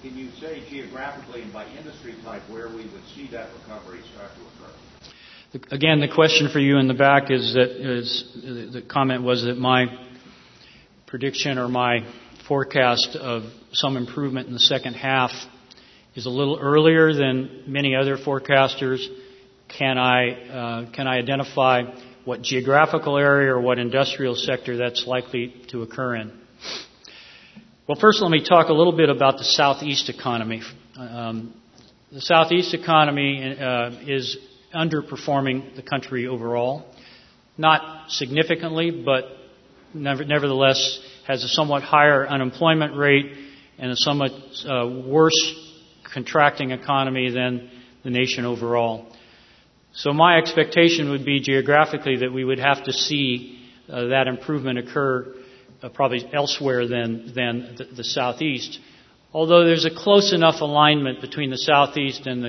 can you say geographically and by industry type where we would see that recovery start to occur? Again, the question for you in the back is the comment was that my prediction or my forecast of some improvement in the second half is a little earlier than many other forecasters. Can I identify what geographical area or what industrial sector that's likely to occur in? Well, first let me talk a little bit about the Southeast economy. The Southeast economy is underperforming the country overall. Not significantly, but nevertheless has a somewhat higher unemployment rate and a somewhat worse contracting economy than the nation overall. So my expectation would be geographically that we would have to see that improvement occur probably elsewhere than the Southeast. Although there's a close enough alignment between the Southeast and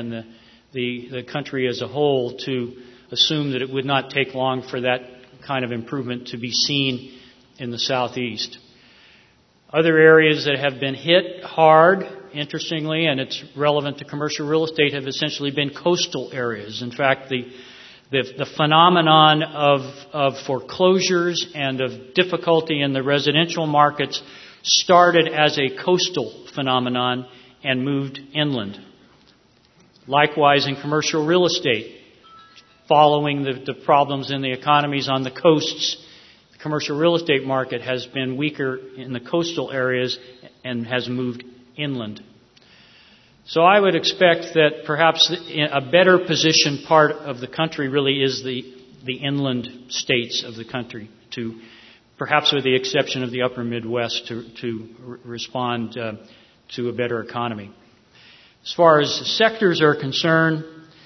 the country as a whole to assume that it would not take long for that kind of improvement to be seen in the Southeast. Other areas that have been hit hard, interestingly, and it's relevant to commercial real estate, have essentially been coastal areas. In fact, the phenomenon of foreclosures and of difficulty in the residential markets started as a coastal phenomenon and moved inland. Likewise, in commercial real estate, following the problems in the economies on the coasts, the commercial real estate market has been weaker in the coastal areas and has moved inland. So I would expect that perhaps a better positioned part of the country really is the inland states of the country, to perhaps with the exception of the upper Midwest, to respond to a better economy. As far as sectors are concerned,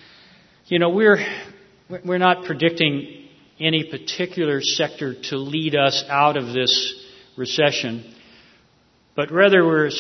we're not predicting any particular sector to lead us out of this recession, but rather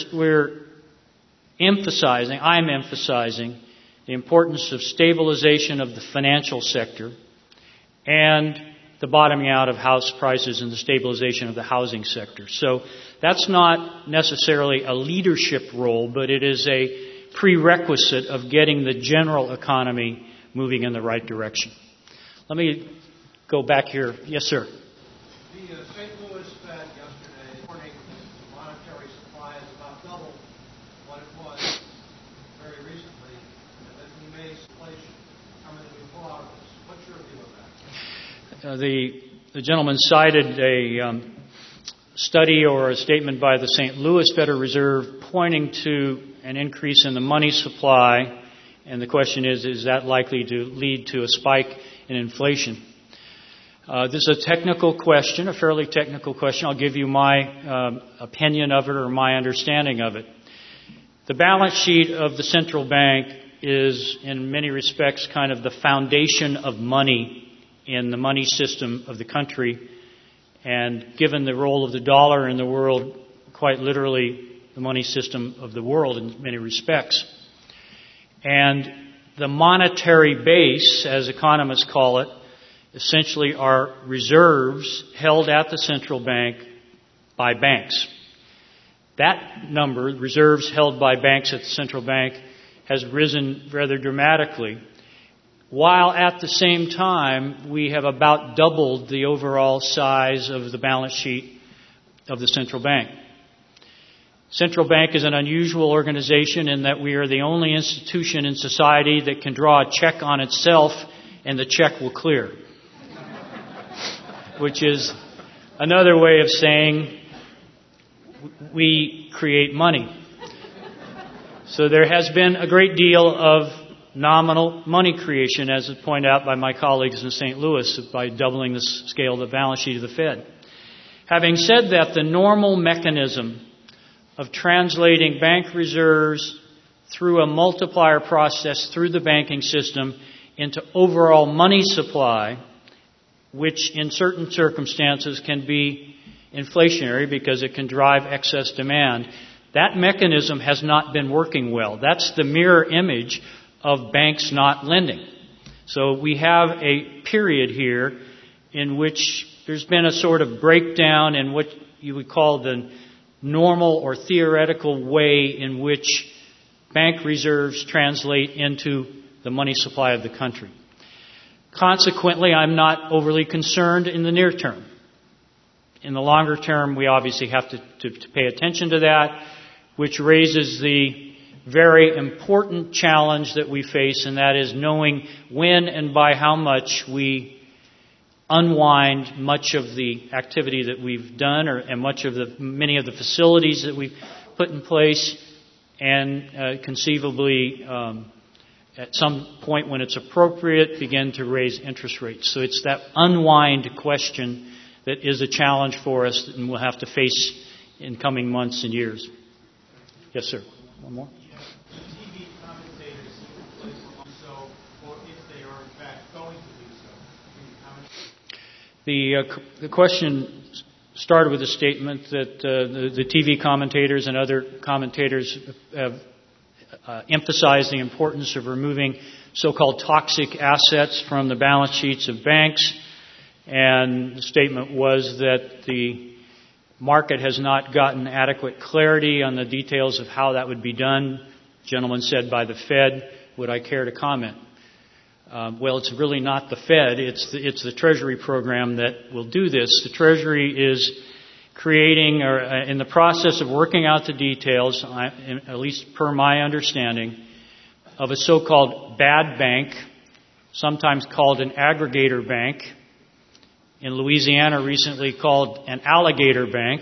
I'm emphasizing the importance of stabilization of the financial sector and the bottoming out of house prices and the stabilization of the housing sector. So that's not necessarily a leadership role, but it is a prerequisite of getting the general economy moving in the right direction. Let me go back here. Yes, sir. The St. Louis Fed yesterday warning the monetary supply is about double what it was very recently, and that we may see inflation coming as we pull out of this. What's your view of that? The gentleman cited a study or a statement by the St. Louis Federal Reserve pointing to an increase in the money supply, and the question is that likely to lead to a spike in inflation? This is a technical question, a fairly technical question. I'll give you my opinion of it or my understanding of it. The balance sheet of the central bank is, in many respects, kind of the foundation of money in the money system of the country. And given the role of the dollar in the world, quite literally the money system of the world in many respects. And the monetary base, as economists call it, essentially are reserves held at the central bank by banks. That number, reserves held by banks at the central bank, has risen rather dramatically, while at the same time we have about doubled the overall size of the balance sheet of the central bank. Central bank is an unusual organization in that we are the only institution in society that can draw a check on itself and the check will clear. Which is another way of saying we create money. So there has been a great deal of nominal money creation, as pointed out by my colleagues in St. Louis, by doubling the scale of the balance sheet of the Fed. Having said that, the normal mechanism of translating bank reserves through a multiplier process through the banking system into overall money supply, which in certain circumstances can be inflationary because it can drive excess demand, that mechanism has not been working well. That's the mirror image of banks not lending. So we have a period here in which there's been a sort of breakdown in what you would call the normal or theoretical way in which bank reserves translate into the money supply of the country. Consequently, I'm not overly concerned in the near term. In the longer term, we obviously have to pay attention to that, which raises the very important challenge that we face, and that is knowing when and by how much we unwind much of the activity that we've done, and many of the facilities that we've put in place, and conceivably at some point when it's appropriate, begin to raise interest rates. So it's that unwind question that is a challenge for us, and we'll have to face in coming months and years. Yes, sir. One more. TV commentators seem to play so, or if they are in fact going to do so. Can you comment? The question started with a statement that the TV commentators and other commentators have emphasized the importance of removing so-called toxic assets from the balance sheets of banks. And the statement was that the market has not gotten adequate clarity on the details of how that would be done. The gentleman said by the Fed. Would I care to comment? Well, it's really not the Fed. It's the Treasury program that will do this. The Treasury is creating, or in the process of working out the details, at least per my understanding, of a so-called bad bank, sometimes called an aggregator bank. In Louisiana, recently called an alligator bank.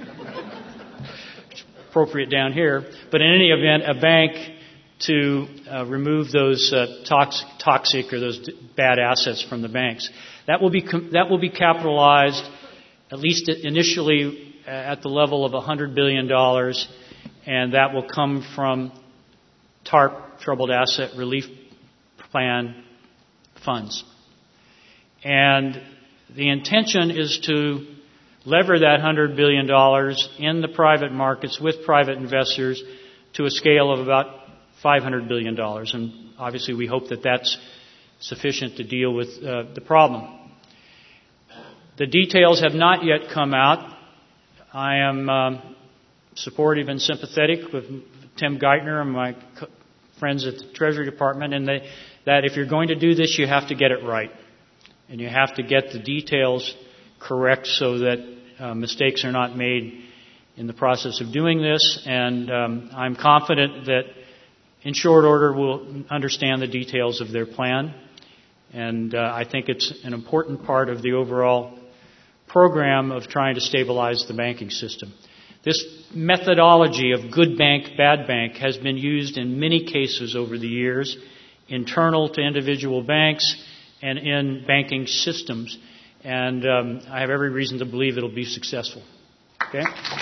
Appropriate down here. But in any event, a bank to remove those toxic or those bad assets from the banks. That will be capitalized, at least initially, at the level of $100 billion, and that will come from TARP, Troubled Asset Relief Plan funds. And the intention is to lever that $100 billion in the private markets with private investors to a scale of about $500 billion. And obviously we hope that that's sufficient to deal with the problem. The details have not yet come out. I am supportive and sympathetic with Tim Geithner and my friends at the Treasury Department, and that if you're going to do this, you have to get it right. And you have to get the details correct so that mistakes are not made in the process of doing this. And I'm confident that in short order we'll understand the details of their plan. And I think it's an important part of the overall program of trying to stabilize the banking system. This methodology of good bank, bad bank has been used in many cases over the years, internal to individual banks and in banking systems. And I have every reason to believe it'll be successful. Okay?